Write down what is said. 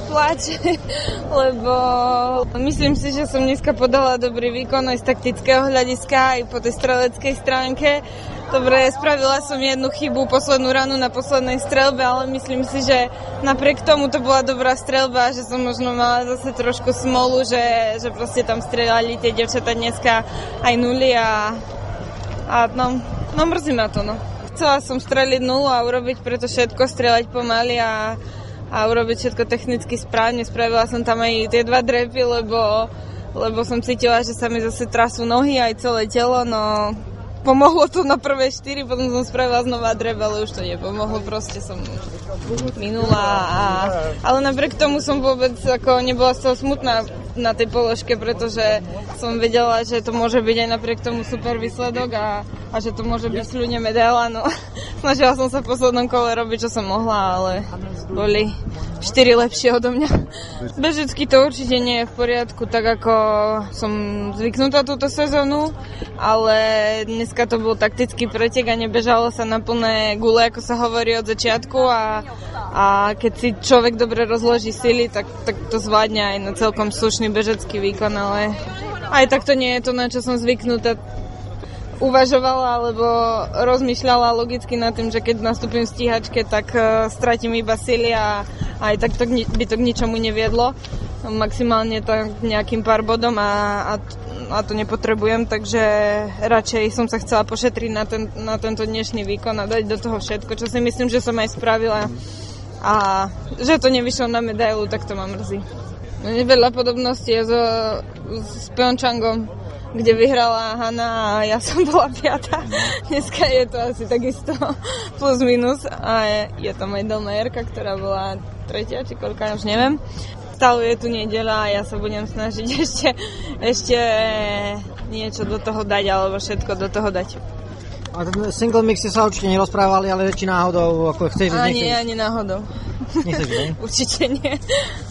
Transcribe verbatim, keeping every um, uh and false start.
plač, lebo myslím si, že som dneska podala dobrý výkon aj z taktického hľadiska, aj po tej streleckej stránke. Dobre, spravila som jednu chybu, poslednú ranu na poslednej streľbe, ale myslím si, že napriek tomu to bola dobrá streľba, že som možno mala zase trošku smolu, že, že proste tam streľali tie devčatá dneska aj nuly a, a no, no mrzí ma to, no. Chcela som streliť nulu a urobiť preto všetko, streľať pomaly a, a urobiť všetko technicky správne. Spravila som tam aj tie dva drepy, lebo, lebo som cítila, že sa mi zase trasú nohy aj celé telo, no pomohlo to na prvé štyri, potom som spravila znova drep, ale už to nepomohlo, proste som minula. A, ale napriek tomu som vôbec ako nebola z toho smutná na tej položke, pretože som vedela, že to môže byť aj napriek tomu super výsledok a, a že to môže byť kľudne medaila. No, snažila som sa v poslednom kole robiť, čo som mohla, ale boli štyri lepšie odo mňa. Bežecky to určite nie je v poriadku, tak ako som zvyknutá túto sezónu, ale dneska to bol taktický pretek a nebežalo sa na plné gule, ako sa hovorí od začiatku a, a keď si človek dobre rozloží sily, tak, tak to zvládne aj na celkom slušný bežecký výkon, ale aj tak to nie je to, na čo som zvyknutá. Uvažovala alebo rozmýšľala logicky nad tým, že keď nastúpim v stíhačke, tak uh, stratím iba sily a aj tak to, by to k ničomu neviedlo. Maximálne to nejakým pár bodom a, a, a to nepotrebujem, takže radšej som sa chcela pošetriť na, ten, na tento dnešný výkon a dať do toho všetko, čo si myslím, že som aj spravila. A že to nevyšlo na medailu, tak to ma mrzí. Veľa podobností je so, s Pyeongchangom, kde vyhrala Hanna a ja som bola piata. Dneska je to asi takisto plus minus a je, je tam aj Delmajerka, ktorá bola tretia, či koľka, už neviem. Stále je tu nedeľa a ja sa budem snažiť ešte, ešte niečo do toho dať, alebo všetko do toho dať. A ten single mix sa určite nerozprávali, ale či náhodou, ako chceš... Ani, ani náhodou. Nechceš, ne? Určite nie.